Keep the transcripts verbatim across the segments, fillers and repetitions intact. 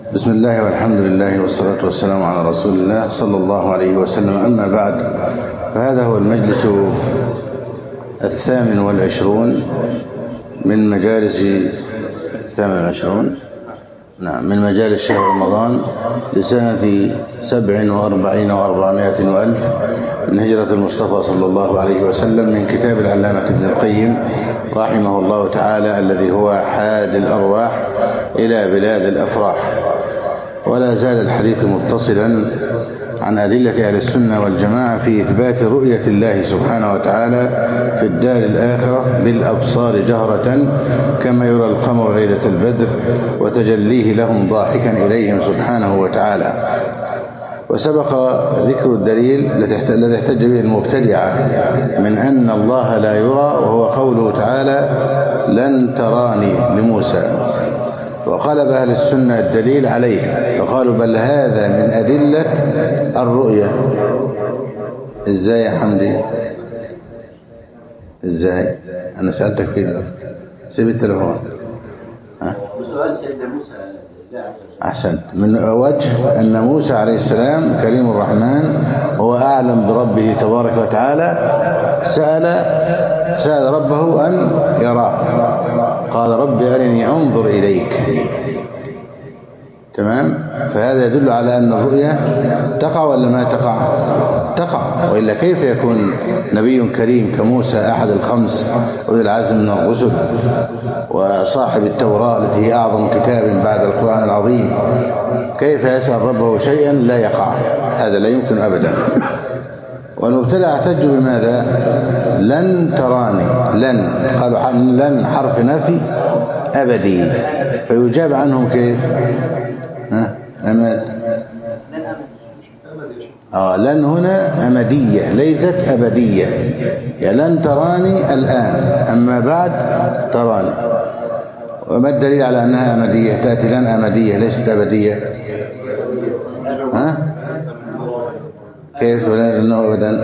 بسم الله والحمد لله والصلاة والسلام على رسول الله صلى الله عليه وسلم. أما بعد، فهذا هو المجلس الثامن والعشرون من مجالس الثامن والعشرون نعم من مجالس شهر رمضان لسنة سبع وأربعين وأربعمائة وألف من هجرة المصطفى صلى الله عليه وسلم، من كتاب العلامة ابن القيم رحمه الله تعالى الذي هو حاد الأرواح إلى بلاد الأفراح. ولا زال الحديث متصلا عن أدلة أهل السنة والجماعة في إثبات رؤية الله سبحانه وتعالى في الدار الآخرة بالأبصار جهرة كما يرى القمر ليلة البدر، وتجليه لهم ضاحكا إليهم سبحانه وتعالى. وسبق ذكر الدليل الذي احتج به المبتدعة من أن الله لا يرى، وهو قوله تعالى لن تراني لموسى، وقلب أهل السنة الدليل عليه فقالوا بل هذا من أدلة الرؤية. إزاي يا حمدي؟ إزاي؟ أنا سألتك كده، سيب التلفون. ها؟ سؤال سيدنا موسى أحسنت. من وجه أن موسى عليه السلام كريم الرحمن هو أعلم بربه تبارك وتعالى، سأل سأل ربه أن يراه، قال رب أرني أنظر إليك. تمام؟ فهذا يدل على أن الرؤيا تقع ولا ما تقع؟ تقع، وإلا كيف يكون نبي كريم كموسى أحد الخمس أولي العزم من الرسل وصاحب التوراة التي هي أعظم كتاب بعد القرآن العظيم، كيف يسأل ربه شيئا لا يقع؟ هذا لا يمكن أبدا. والمبتدع احتج بماذا؟ لن تراني. لن قالوا لن حرف نفي أبدي، فيجاب عنهم كيف؟ ها أمد آه لن هنا أمدية ليست أبدية، يعني لن تراني الآن، أما بعد تراني. وما الدليل على أنها أمدية؟ تأتي لن أمدية ليست أبدية. ها كيف ولا أنه أبدا؟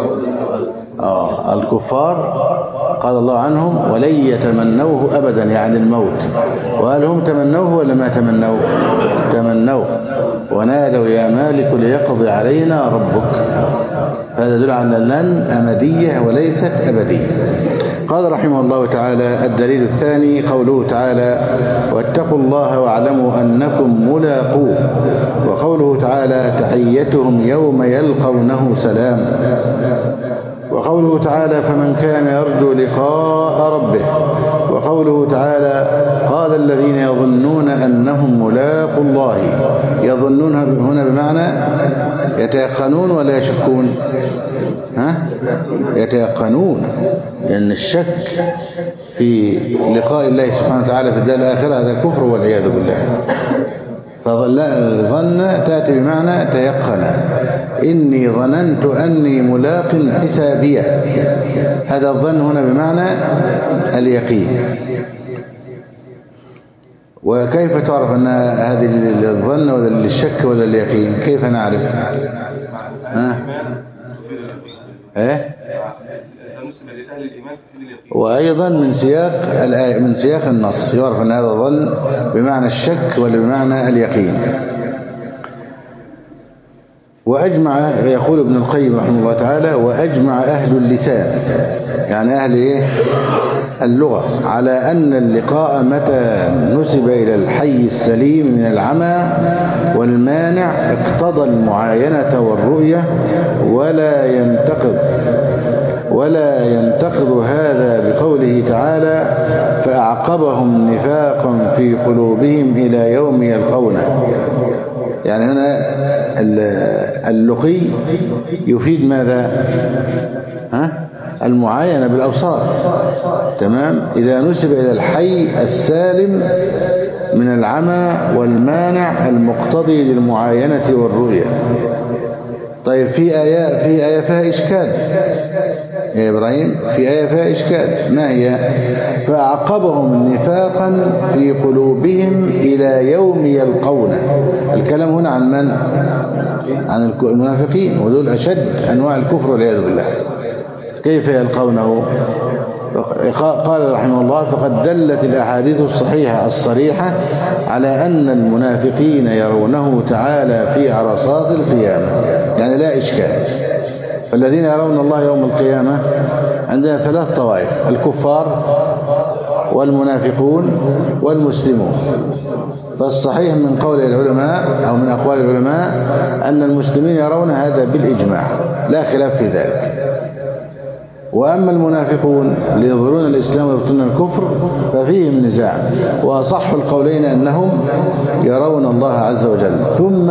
آه الكفار قال الله عنهم ولن يتمنوه أبدا، يعني الموت. وهل هم تمنوه ولا ما تمنوه؟ تمنوه. ونادوا يا مالك ليقضي علينا ربك. هذا يدل على لن أمدية وليست أبدية. قال رحمه الله تعالى الدليل الثاني قوله تعالى واتقوا الله واعلموا أنكم ملاقوه، وقوله تعالى تحيتهم يوم يلقونه سلام، وقوله تعالى فمن كان يرجو لقاء ربه، وقوله تعالى قال الذين يظنون أنهم ملاقوا الله. يظنون هنا بمعنى يتيقنون ولا يشكون؟ ها؟ يتيقنون، لأن الشك في لقاء الله سبحانه وتعالى في الدار الآخرة هذا كفر والعياذ بالله. فظن تأتي بمعنى تيقن، إني ظننت أني ملاق حسابية. هذا الظن هنا بمعنى اليقين. وكيف تعرف أن هذه الظن ولا الشك ولا اليقين؟ كيف نعرف؟ ها؟ ايه؟ وأيضا من سياق الآية من سياق النص يعرف أن هذا ظن بمعنى الشك ولا بمعنى اليقين. وأجمع، يقول ابن القيم رحمه الله تعالى وأجمع أهل اللسان، يعني أهل إيه؟ اللغة، على أن اللقاء متى نسب إلى الحي السليم من العمى والمانع اقتضى المعاينة والرؤية، ولا ينتقض ولا ينتقض هذا بقوله تعالى فأعقبهم نفاقا في قلوبهم إلى يوم يلقونه. يعني هنا اللقي يفيد ماذا؟ ها؟ المعاينة بالأبصار. تمام؟ إذا نسب إلى الحي السالم من العمى والمانع المقتضي للمعاينة والرؤية. طيب في آية في آية فيها إشكال يا إبراهيم، في آية فيها إشكال، ما هي؟ فأعقبهم نفاقا في قلوبهم إلى يوم يلقونه. الكلام هنا عن من؟ عن المنافقين، ودول أشد أنواع الكفر والعياذ بالله. كيف يلقونه؟ قال رحمه الله فقد دلت الأحاديث الصحيحة الصريحة على أن المنافقين يرونه تعالى في عرصات القيامة، يعني لا إشكال. فالذين يرون الله يوم القيامة عندنا ثلاث طوائف: الكفار والمنافقون والمسلمون. فالصحيح من قول العلماء أو من أقوال العلماء أن المسلمين يرون هذا بالإجماع، لا خلاف في ذلك. وأما المنافقون اللي يظهرون الإسلام ويبطنون الكفر ففيهم نزاع، وأصح القولين أنهم يرون الله عز وجل ثم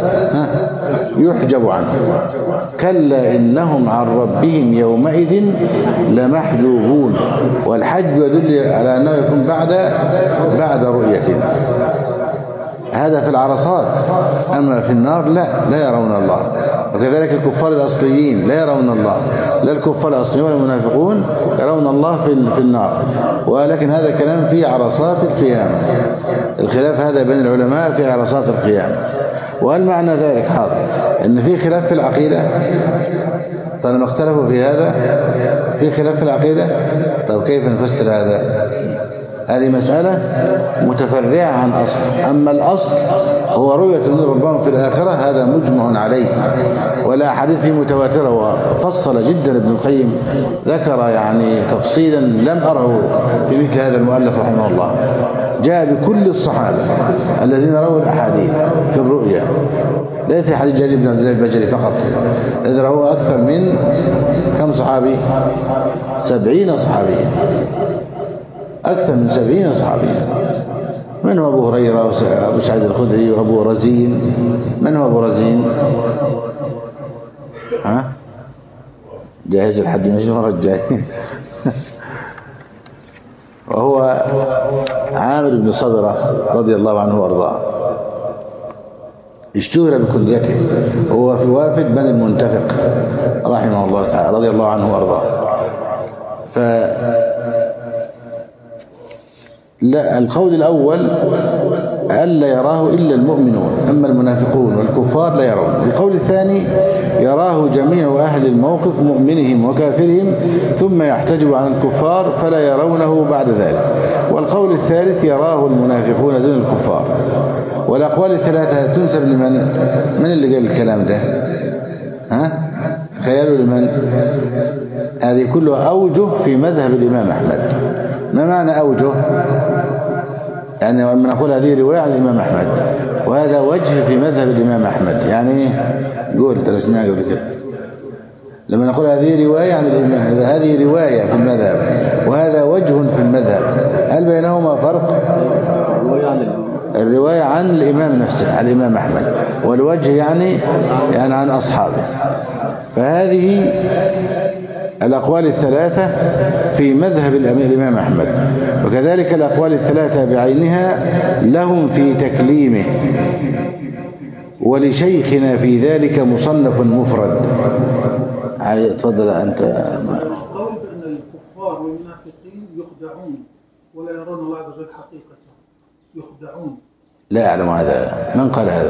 يحجب عنه. كلا إنهم عن ربهم يومئذ لمحجوبون. والحجب يدل على أنه يكون بعد بعد رؤيته. هذا في العرصات. أما في النار لا لا يرون الله. وكذلك الكفار الأصليين لا يرون الله، لا الكفار الأصليين ولا المنافقون يرون الله في في النار. ولكن هذا كلام في عرصات القيامة. الخلاف هذا بين العلماء في عرصات القيامة. وهل معنى ذلك حاضر ان في خلاف في العقيدة؟ طالما اختلفوا في هذا في خلاف في العقيدة. طب كيف نفسر هذا؟ هذه مسألة متفرعة عن أصل. أما الأصل هو رؤية من ربهم في الآخرة، هذا مجمع عليه ولا حديث فيه متواترة. وفصل جدا ابن القيم، ذكر يعني تفصيلا لم أره في مثل هذا المؤلف رحمه الله. جاء بكل الصحابة الذين رأوا الأحاديث في الرؤيا، ليس في حديث جرير بن عبد الله البجلي فقط، إذ رأوا أكثر من كم صحابي؟ سبعين صحابيا، أكثر من سبعين صحابيا. من هو أبو هريرة وأبو سعيد الخدري وأبو رزين؟ من هو أبو رزين؟ ها؟ جاهز الحد مش المرة الجاية. وهو عامر بن صبرة رضي الله عنه وارضاه، اشتهر بكليته. هو في وافد بني المنتفق رحمه الله تعالى رضي الله عنه وارضاه. ف لا، القول الأول ألا يراه إلا المؤمنون، أما المنافقون والكفار لا يرون. القول الثاني يراه جميع أهل الموقف مؤمنهم وكافرهم ثم يحتجب عن الكفار فلا يرونه بعد ذلك. والقول الثالث يراه المنافقون دون الكفار. والأقوال الثلاثة تنسب لمن؟ من اللي قال الكلام ده؟ ها؟ تخيلوا لمن؟ هذه كلها أوجه في مذهب الإمام أحمد. ما معنى أوجه؟ يعني لما نقول هذه رواية عن الإمام أحمد وهذا وجه في مذهب الإمام أحمد، يعني قول درسناها قبل كده. لما نقول هذه رواية عن الإمام، هذه رواية في المذهب وهذا وجه في المذهب، هل بينهما فرق؟ الرواية عن الإمام نفسه، عن الإمام أحمد، والوجه يعني يعني عن أصحابه. فهذه الأقوال الثلاثة في مذهب الإمام أحمد، وكذلك الأقوال الثلاثة بعينها لهم في تكليمه. ولشيخنا في ذلك مصنف مفرد. تفضل أنت. قول بأن الكفار والمنافقين يخدعون ولا يرون الله عز وجل حقيقة، يخدعون. لا أعلم هذا. من قال هذا؟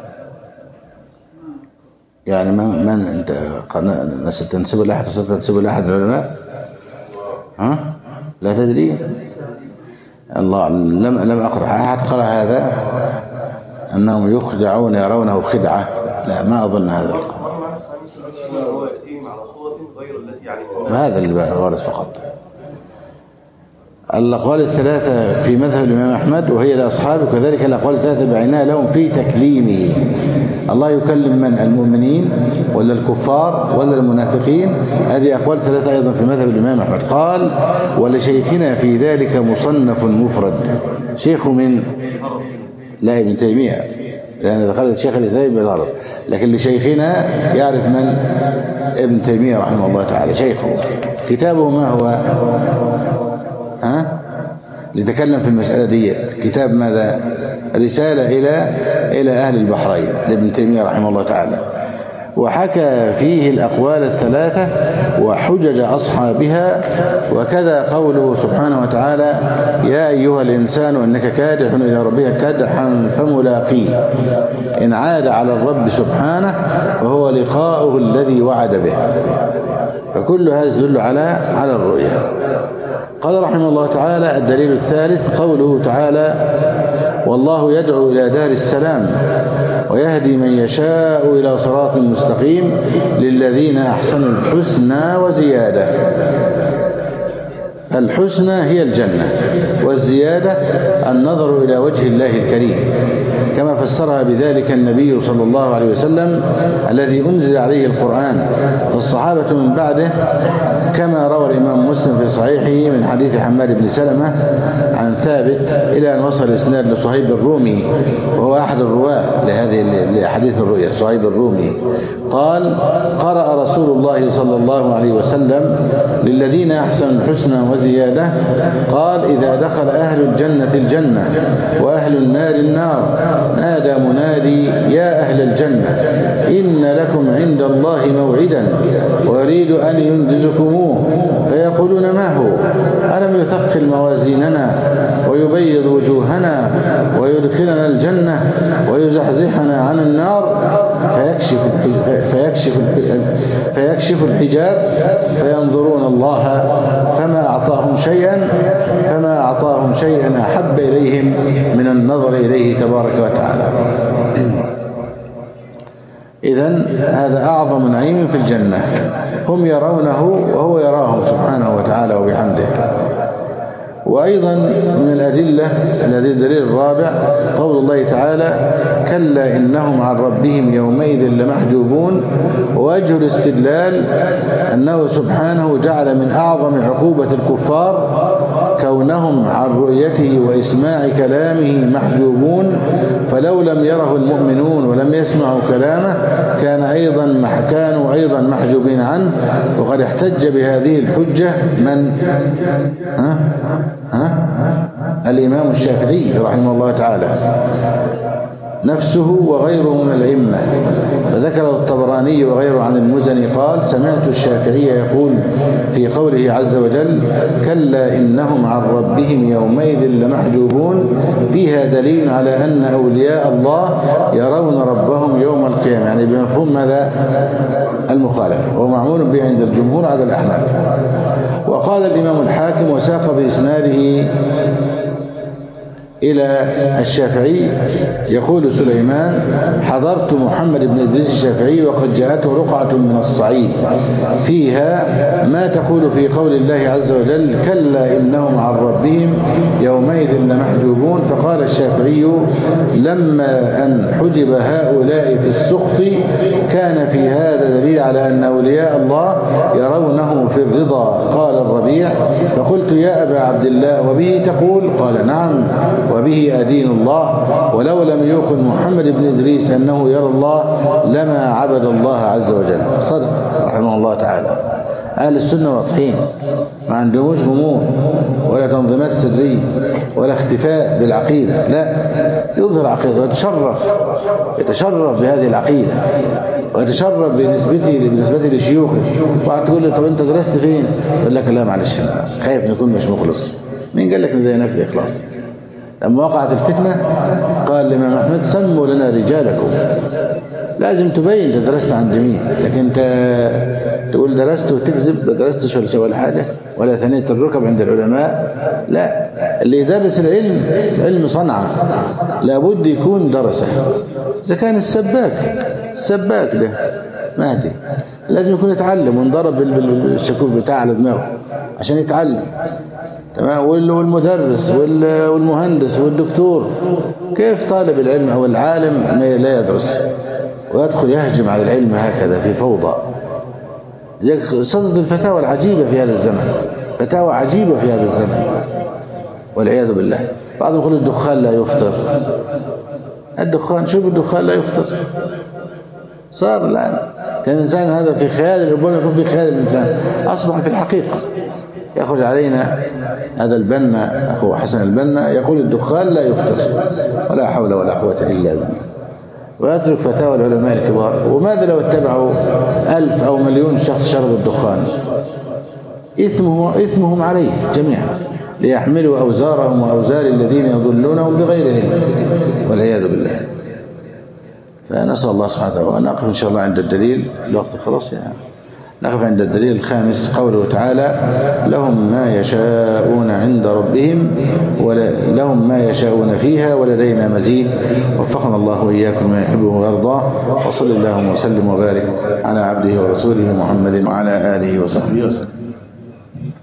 يعني من من أنت تنسب لأحد تنسب لأحد العلماء؟ ها؟ لا تدري؟ الله لم لم أقرأ أحد قرأ هذا أنهم يخدعون يرونه خدعة. لا، ما أظن هذا القول. هذا اللي وارد فقط. الأقوال الثلاثة في مذهب الإمام أحمد وهي لأصحابه، وكذلك الأقوال الثلاثة بعينها لهم في تكليمه. الله يكلم من؟ المؤمنين ولا الكفار ولا المنافقين؟ هذه أقوال ثلاثة أيضا في مذهب الإمام أحمد. قال ولشيخنا في ذلك مصنف مفرد. شيخ من؟ لا، ابن تيمية، لأن دخل الشيخ الإسلام بالغرب، لكن لشيخنا يعرف من؟ ابن تيمية رحمه الله تعالى شيخه. كتابه ما هو؟ ها؟ لتكلم في المسألة دي. كتاب ماذا؟ رسالة إلى إلى أهل البحرين لابن تيمية رحمه الله تعالى، وحكى فيه الأقوال الثلاثة وحجج أصحابها. وكذا قوله سبحانه وتعالى يا أيها الإنسان إنك كادح إلى ربك كدحا فملاقيه إن عاد على الرب سبحانه فهو لقاؤه الذي وعد به. فكل هذا يدل على على الرؤيا. قال رحمه الله تعالى: الدليل الثالث قوله تعالى: والله يدعو إلى دار السلام ويهدي من يشاء إلى صراط مستقيم للذين أحسنوا الحسنى وزيادة. الحسنى هي الجنة، والزيادة النظر إلى وجه الله الكريم، كما فسرها بذلك النبي صلى الله عليه وسلم الذي أنزل عليه القرآن. فالصحابة من بعده كما روى الإمام مسلم في صحيحه من حديث حماد بن سلمة عن ثابت إلى أن وصل الإسناد لصهيب الرومي، وهو أحد الرواة لهذه لحديث الرؤيا. صهيب الرومي قال: قرأ رسول الله صلى الله عليه وسلم: للذين أحسنوا الحسنى وزيادة. قال: إذا دخل أهل الجنة الجنة وأهل النار النار نادى منادي: يا أهل الجنة إن لكم عند الله موعدا ويريد أن ينجزكموه، فيقولون: ما هو؟ ألم يثقل موازيننا ويبيض وجوهنا ويدخلنا الجنة ويزحزحنا عن النار؟ فيكشف فيكشف فيكشف الحجاب فينظرون الله فما أعطاهم شيئا فما أعطاهم شيئا أحب إليهم من النظر إليه تبارك وتعالى. إذن هذا أعظم نعيم في الجنة، هم يرونه وهو يراهم سبحانه وتعالى وبحمده. وأيضا من الأدلة الذي الدليل الرابع قول الله تعالى: كلا إنهم عن ربهم يومئذ لمحجوبون. ووجه الاستدلال أنه سبحانه جعل من أعظم عقوبة الكفار كونهم عن رؤيته وإسماع كلامه محجوبون، فلو لم يره المؤمنون ولم يسمعوا كلامه كان أيضا كانوا أيضا محجوبين عنه. وقد احتج بهذه الحجة من ها ها الإمام الشافعي رحمه الله تعالى نفسه وغيره من الأئمة، فذكره الطبراني وغيره عن المزني قال: سمعت الشافعي يقول في قوله عز وجل: كلا إنهم عن ربهم يومئذ لمحجوبون، فيها دليل على أن أولياء الله يرون ربهم يوم القيامة، يعني بمفهوم ماذا؟ المخالفة، ومعمول به عند الجمهور على الأحناف. وقال الإمام الحاكم وساق بإسناده إلى الشافعي يقول سليمان: حضرت محمد بن إدريس الشافعي وقد جاءته رقعة من الصعيد فيها ما تقول في قول الله عز وجل: كلا إنهم عن ربهم يومئذ لمحجوبون. فقال الشافعي: لما أن حجب هؤلاء في السخط كان في هذا دليل على أن أولياء الله يرونه في الرضا. قال الربيع: فقلت: يا أبا عبد الله وبه تقول؟ قال: نعم، وبه أدين الله، ولو لم يقل محمد بن إدريس أنه يرى الله لما عبد الله عز وجل. صدق رحمه الله تعالى. أهل السنة واضحين، ما عندهمش غموض ولا تنظيمات سرية ولا اختفاء بالعقيدة، لا، يظهر عقيدة ويتشرف يتشرف بهذه العقيدة ويتشرف بنسبتي بالنسبة لشيوخه. وقعد تقول لي: طب أنت درست فين؟ يقول لك: لا معلش خايف نكون مش مخلص. مين قال لك إن ده نفي إخلاص؟ لما وقعت الفتنة قال الإمام أحمد: سموا لنا رجالكم. لازم تبين انت درست عند مين، لكن انت تقول درست وتكذب، لا درستش ولا حاجة ولا ثنية الركب عند العلماء. لا، اللي يدرس العلم علم صنعة لابد يكون درسه. إذا كان السباك السباك ده مهدي لازم يكون يتعلم وانضرب بالشكوك بتاع على دماغه عشان يتعلم، تمام؟ والمدرس والمهندس والدكتور. كيف طالب العلم أو العالم لا يدرس ويدخل يهجم على العلم هكذا في فوضى؟ صدد الفتاوى العجيبة في هذا الزمن، فتاوى عجيبة في هذا الزمن والعياذ بالله. بعضهم يقول الدخان لا يفطر. الدخان، شوف الدخان لا يفطر صار الآن. كان الإنسان هذا في خيال، ربما يكون في خيال الإنسان، أصبح في الحقيقة. يخرج علينا هذا البنا أخو حسن البنا يقول الدخان لا يفطر، ولا حول ولا قوة إلا بالله، ويترك فتاوى العلماء الكبار. وماذا لو اتبعوا ألف أو مليون شخص شرب الدخان؟ إثمهم, إثمهم عليه جميعا، ليحملوا أوزارهم وأوزار الذين يضلونهم بغير علم والعياذ بالله. فنسأل الله سبحانه وتعالى. ونقف إن شاء الله عند الدليل. الوقت خلاص يعني. نقف عند الدليل الخامس قوله تعالى لهم ما يشاءون عند ربهم ولهم ما يشاءون فيها ولدينا مزيد. وفقنا الله وإياكم ما يحبه ويرضاه. وصلى اللهم وسلم وبارك على عبده ورسوله محمد وعلى آله وصحبه وسلم.